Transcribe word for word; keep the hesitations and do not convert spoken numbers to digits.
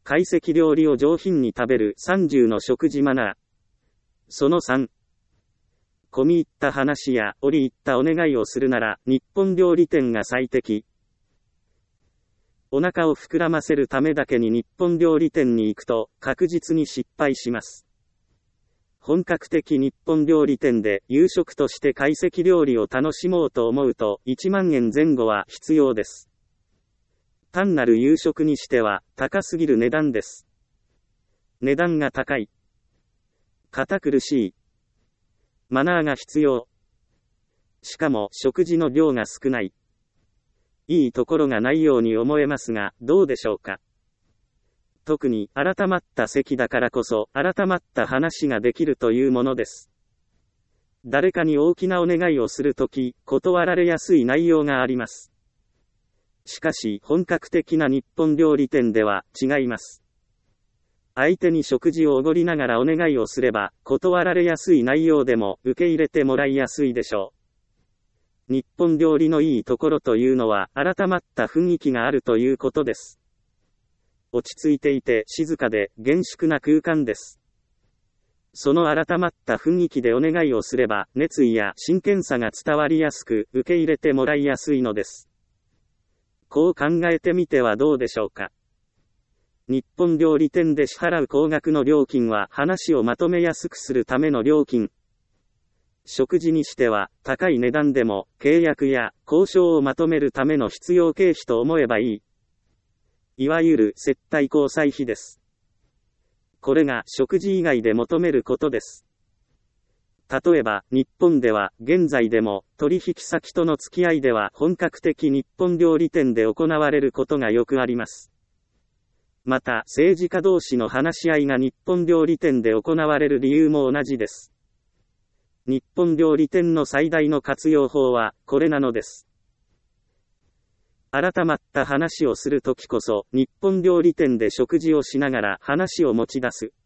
懐石料理を上品に食べるさんじゅうの食事マナー。そのさん。込み入った話や折り入ったお願いをするなら、日本料理店が最適。お腹を膨らませるためだけに日本料理店に行くと、確実に失敗します。本格的日本料理店で夕食として懐石料理を楽しもうと思うと、いちまんえん前後は必要です。単なる夕食にしては、高すぎる値段です。値段が高い。堅苦しい。マナーが必要。しかも、食事の量が少ない。いいところがないように思えますが、どうでしょうか。特に、改まった席だからこそ、改まった話ができるというものです。誰かに大きなお願いをするとき、断られやすい内容があります。しかし、本格的な日本料理店では、違います。相手に食事をおごりながらお願いをすれば、断られやすい内容でも、受け入れてもらいやすいでしょう。日本料理のいいところというのは、改まった雰囲気があるということです。落ち着いていて静かで厳粛な空間です。その改まった雰囲気でお願いをすれば、熱意や真剣さが伝わりやすく、受け入れてもらいやすいのです。こう考えてみてはどうでしょうか。日本料理店で支払う高額の料金は、話をまとめやすくするための料金。食事にしては、高い値段でも、契約や交渉をまとめるための必要経費と思えばいい。いわゆる接待交際費です。これが食事以外で求めることです。例えば、日本では、現在でも、取引先との付き合いでは本格的日本料理店で行われることがよくあります。また、政治家同士の話し合いが日本料理店で行われる理由も同じです。日本料理店の最大の活用法は、これなのです。改まった話をするときこそ、日本料理店で食事をしながら話を持ち出す。